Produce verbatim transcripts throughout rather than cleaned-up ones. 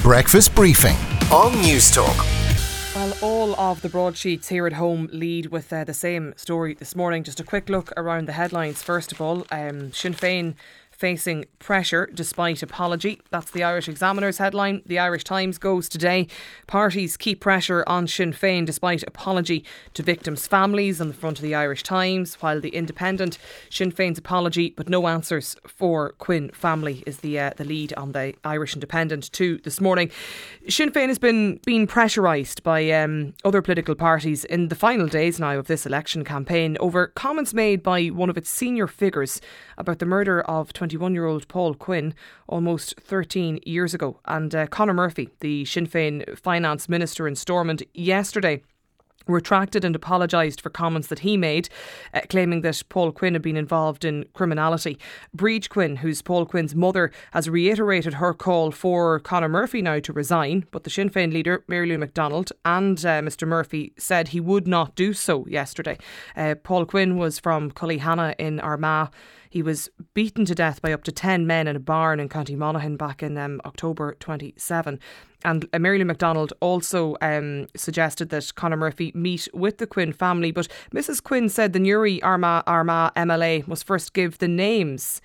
Breakfast Briefing on Newstalk. Well, all of the broadsheets here at home lead with uh, the same story this morning. Just a quick look around the headlines. First of all, um, Sinn Féin facing pressure despite apology. That's the Irish Examiner's headline. The Irish Times goes today. Parties keep pressure on Sinn Féin despite apology to victims' families, on the front of the Irish Times, while the Independent, Sinn Féin's apology but no answers for Quinn family is the uh, the lead on the Irish Independent too this morning. Sinn Féin has been being pressurised by um, other political parties in the final days now of this election campaign over comments made by one of its senior figures about the murder of twenty-one-year-old Paul Quinn almost thirteen years ago. And uh, Conor Murphy, the Sinn Féin finance minister in Stormont, yesterday retracted and apologised for comments that he made, uh, claiming that Paul Quinn had been involved in criminality. Bríd Quinn, who's Paul Quinn's mother, has reiterated her call for Conor Murphy now to resign, but the Sinn Féin leader, Mary Lou McDonald, and uh, Mr Murphy said he would not do so yesterday. Uh, Paul Quinn was from Cullyhanna in Armagh. He was beaten to death by up to ten men in a barn in County Monaghan back in um, October twenty-seven. And uh, Mary Lou McDonald also um, suggested that Conor Murphy meet with the Quinn family. But Missus Quinn said the Newry Armagh, Armagh M L A must first give the names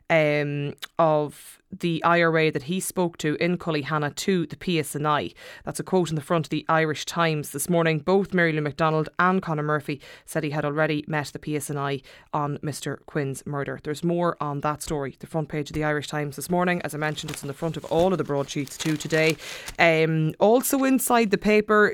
um, of the I R A that he spoke to in Cullyhanna to the P S N I. That's a quote in the front of the Irish Times this morning. Both Mary Lou McDonald and Conor Murphy said he had already met the P S N I on Mr Quinn's murder. There's more on that story. The front page of the Irish Times this morning. As I mentioned, it's in the front of all of the broadsheets too today. Um, also inside the paper,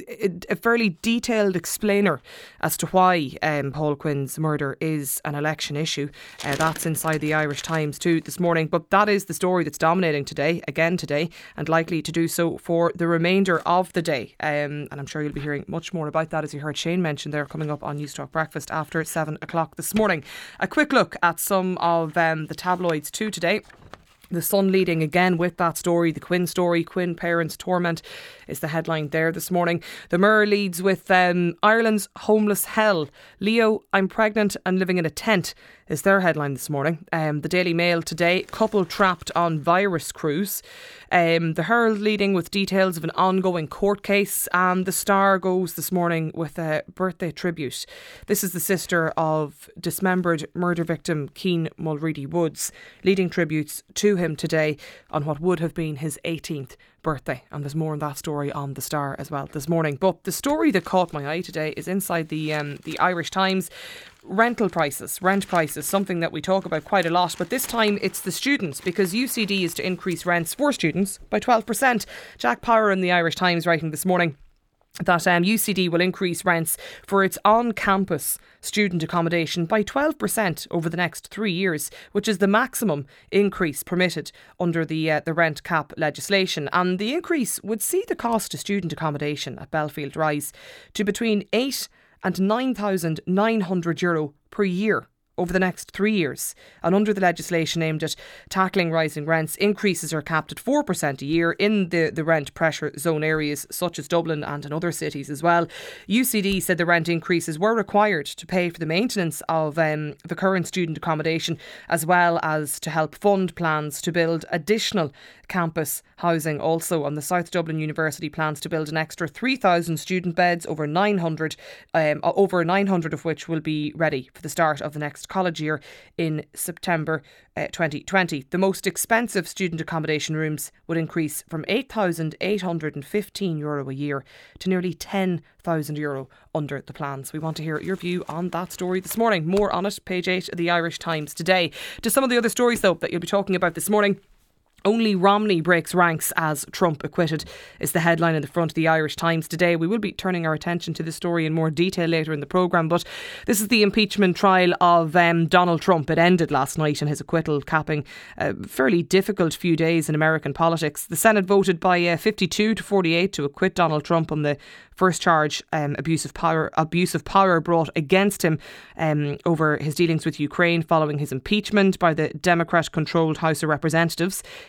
a fairly detailed explainer as to why um, Paul Quinn's murder is an election issue. Uh, that's inside the Irish Times too this morning. But that is the story that's dominating today, again today, and likely to do so for the remainder of the day. Um, and I'm sure you'll be hearing much more about that, as you heard Shane mention there, coming up on Newstalk Breakfast after seven o'clock this morning. A quick look at some of um, the tabloids too today. The Sun leading again with that story, the Quinn story. Quinn parents torment is the headline there this morning. The Mirror leads with um, Ireland's homeless hell. Leo, I'm pregnant and living in a tent is their headline this morning. Um, the Daily Mail today, couple trapped on virus cruise. Um, the Herald leading with details of an ongoing court case, and the Star goes this morning with a birthday tribute. This is the sister of dismembered murder victim Cian Mulready Woods, leading tributes to him today on what would have been his eighteenth birthday. And there's more on that story on the Star as well this morning. But the story that caught my eye today is inside the um, the Irish Times. Rental prices, rent prices, something that we talk about quite a lot, but this time it's the students, because U C D is to increase rents for students by twelve percent. Jack Power in the Irish Times writing this morning that um, U C D will increase rents for its on-campus student accommodation by twelve percent over the next three years, which is the maximum increase permitted under the uh, the rent cap legislation. And the increase would see the cost of student accommodation at Belfield rise to between eight and nine thousand nine hundred euro per year over the next three years. And under the legislation aimed at tackling rising rents, increases are capped at four percent a year in the, the rent pressure zone areas such as Dublin and in other cities as well. U C D said the rent increases were required to pay for the maintenance of um, the current student accommodation, as well as to help fund plans to build additional campus housing. Also, on the South Dublin University plans to build an extra three thousand student beds, over nine hundred, um, over nine hundred of which will be ready for the start of the next college year in September uh, twenty twenty. The most expensive student accommodation rooms would increase from eight thousand eight hundred fifteen euro a year to nearly ten thousand euro under the plans. We want to hear your view on that story this morning. More on it, page eight of the Irish Times today. To some of the other stories though that you'll be talking about this morning. Only Romney breaks ranks as Trump acquitted is the headline in the front of the Irish Times today. We will be turning our attention to this story in more detail later in the programme, but this is the impeachment trial of um, Donald Trump. It ended last night and his acquittal, capping a fairly difficult few days in American politics. The Senate voted by uh, fifty-two to forty-eight to acquit Donald Trump on the first charge, um, abuse of power, abuse of power brought against him um, over his dealings with Ukraine following his impeachment by the Democrat-controlled House of Representatives.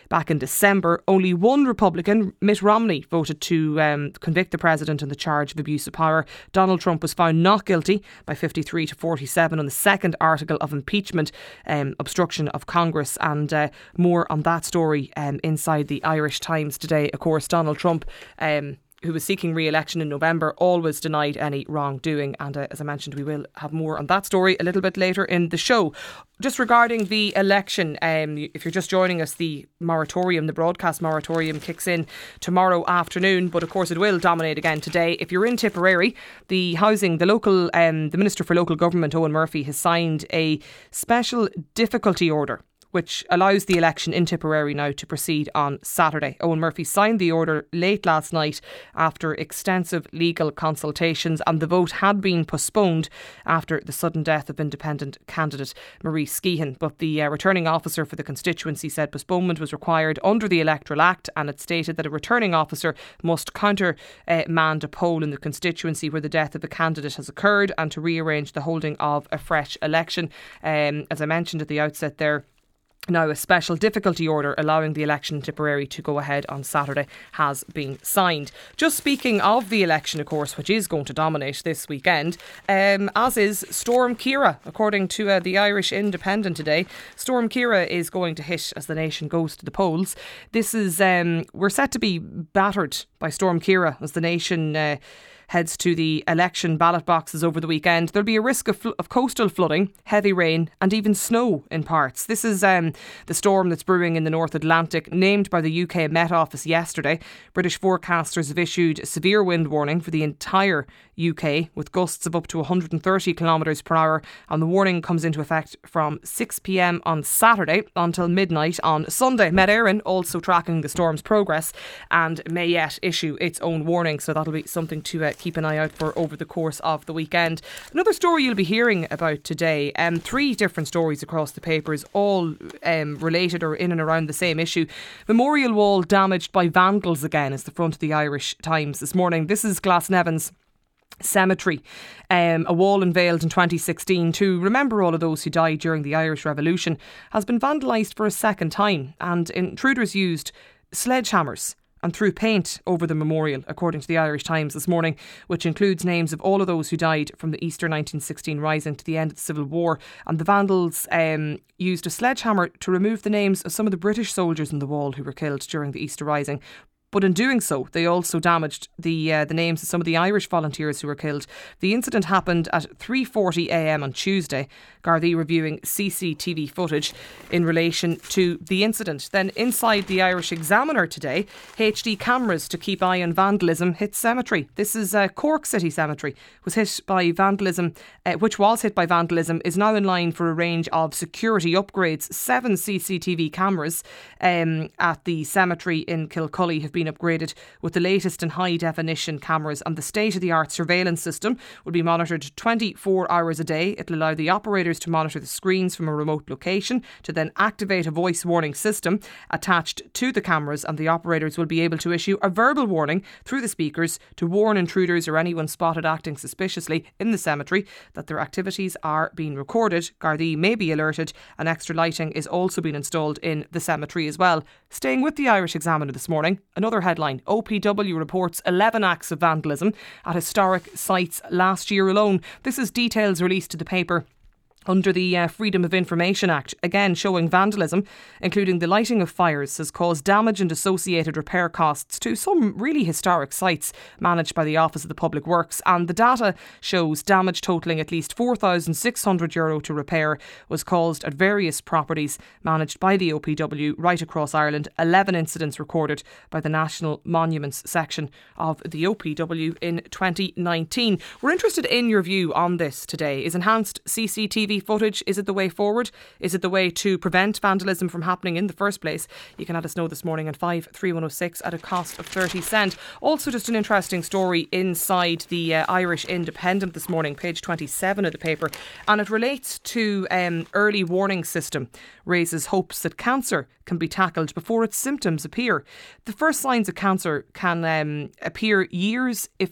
back in December. Only one Republican, Mitt Romney, voted to um, convict the president on the charge of abuse of power. Donald Trump was found not guilty by fifty-three to forty-seven on the second article of impeachment, um, obstruction of Congress. And uh, more on that story um, inside the Irish Times today. Of course, Donald Trump, um, who was seeking re-election in November, always denied any wrongdoing. And uh, as I mentioned, we will have more on that story a little bit later in the show. Just regarding the election, um, if you're just joining us, the moratorium, the broadcast moratorium kicks in tomorrow afternoon, but of course it will dominate again today. If you're in Tipperary, the housing, the local, um, the Minister for Local Government, Owen Murphy, has signed a special difficulty order which allows the election in Tipperary now to proceed on Saturday. Owen Murphy signed the order late last night after extensive legal consultations, and the vote had been postponed after the sudden death of independent candidate Marie Skehan. But the uh, returning officer for the constituency said postponement was required under the Electoral Act, and it stated that a returning officer must countermand uh, a poll in the constituency where the death of a candidate has occurred and to rearrange the holding of a fresh election. Um, as I mentioned at the outset there, now, a special difficulty order allowing the election in Tipperary to go ahead on Saturday has been signed. Just speaking of the election, of course, which is going to dominate this weekend, um, as is Storm Ciara. According to uh, the Irish Independent today, Storm Ciara is going to hit as the nation goes to the polls. This is, um, we're set to be battered by Storm Ciara as the nation Uh, heads to the election ballot boxes over the weekend. There'll be a risk of, fl- of coastal flooding, heavy rain and even snow in parts. This is um, the storm that's brewing in the North Atlantic, named by the U K Met Office yesterday. British forecasters have issued a severe wind warning for the entire U K with gusts of up to one hundred thirty kilometres per hour, and the warning comes into effect from six p m on Saturday until midnight on Sunday. Met Éireann also tracking the storm's progress and may yet issue its own warning, so that'll be something to uh, keep an eye out for over the course of the weekend. Another story you'll be hearing about today, um, three different stories across the papers, all um, related or in and around the same issue. Memorial wall damaged by vandals again is the front of the Irish Times this morning. This is Glasnevin Cemetery, um, a wall unveiled in twenty sixteen to remember all of those who died during the Irish Revolution, has been vandalised for a second time, and intruders used sledgehammers and threw paint over the memorial, according to the Irish Times this morning, which includes names of all of those who died from the Easter nineteen sixteen rising to the end of the Civil War. And the vandals um, used a sledgehammer to remove the names of some of the British soldiers in the wall who were killed during the Easter rising. But in doing so, they also damaged the uh, the names of some of the Irish volunteers who were killed. The incident happened at three forty a m on Tuesday. Gardaí reviewing C C T V footage in relation to the incident. Then inside the Irish Examiner today, H D cameras to keep eye on vandalism hit cemetery. This is uh, Cork City Cemetery was hit by vandalism, uh, which was hit by vandalism, is now in line for a range of security upgrades. Seven C C T V cameras um, at the cemetery in Kilcully have been upgraded with the latest and high definition cameras, and the state-of-the-art surveillance system will be monitored twenty-four hours a day. It'll allow the operators to monitor the screens from a remote location to then activate a voice warning system attached to the cameras, and the operators will be able to issue a verbal warning through the speakers to warn intruders or anyone spotted acting suspiciously in the cemetery that their activities are being recorded. Gardaí may be alerted, and extra lighting is also being installed in the cemetery as well. Staying with the Irish Examiner this morning, another headline: O P W reports eleven acts of vandalism at historic sites last year alone. This is details released to the paper under the uh, Freedom of Information Act, again showing vandalism, including the lighting of fires, has caused damage and associated repair costs to some really historic sites managed by the Office of the Public Works. And the data shows damage totalling at least four thousand six hundred euro to repair was caused at various properties managed by the O P W right across Ireland. eleven incidents recorded by the National Monuments section of the O P W in twenty nineteen. We're interested in your view on this today. Is enhanced C C T V footage, is it the way forward? Is it the way to prevent vandalism from happening in the first place? You can let us know this morning on five three one oh six at a cost of thirty cent. Also, just an interesting story inside the uh, Irish Independent this morning, page twenty-seven of the paper, and it relates to um, early warning system raises hopes that cancer can be tackled before its symptoms appear. The first signs of cancer can um, appear years, if not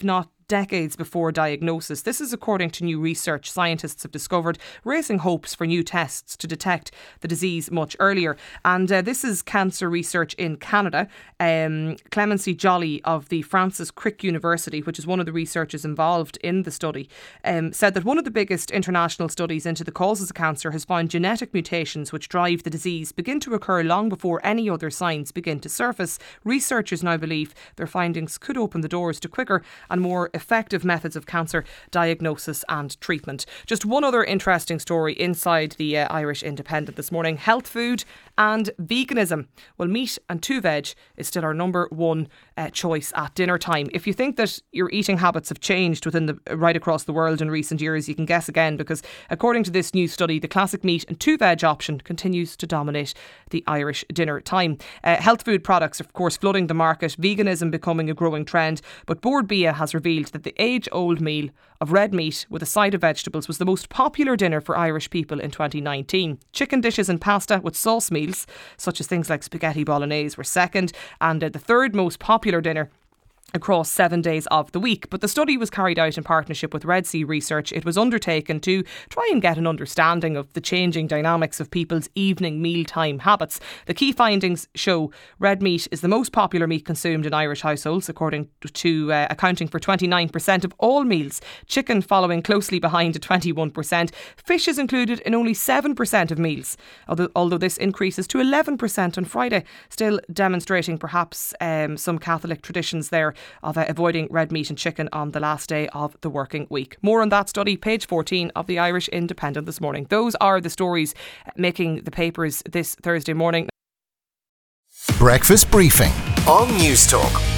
decades before diagnosis. This is according to new research scientists have discovered, raising hopes for new tests to detect the disease much earlier. And uh, this is cancer research in Canada. Um, Clemency Jolly of the Francis Crick University, which is one of the researchers involved in the study, um, said that one of the biggest international studies into the causes of cancer has found genetic mutations which drive the disease begin to occur long before any other signs begin to surface. Researchers now believe their findings could open the doors to quicker and more effective methods of cancer diagnosis and treatment. Just one other interesting story inside the uh, Irish Independent this morning: health food and veganism. Well, meat and two veg is still our number one uh, choice at dinner time. If you think that your eating habits have changed within the right across the world in recent years, you can guess again, because according to this new study, the classic meat and two veg option continues to dominate the Irish dinner time. Uh, health food products, of course, flooding the market, veganism becoming a growing trend, but Bord Bia has revealed that the age-old meal of red meat with a side of vegetables was the most popular dinner for Irish people in twenty nineteen. Chicken dishes and pasta with sauce meals, such as things like spaghetti bolognese, were second, and uh, the third most popular dinner across seven days of the week. But the study was carried out in partnership with Red Sea Research. It was undertaken to try and get an understanding of the changing dynamics of people's evening mealtime habits. The key findings show red meat is the most popular meat consumed in Irish households, according to uh, accounting for twenty-nine percent of all meals. Chicken following closely behind at twenty-one percent. Fish is included in only seven percent of meals, although, although this increases to eleven percent on Friday, still demonstrating perhaps um, some Catholic traditions there of uh, avoiding red meat and chicken on the last day of the working week. More on that study, page fourteen of the Irish Independent this morning. Those are the stories making the papers this Thursday morning. Breakfast briefing on News Talk.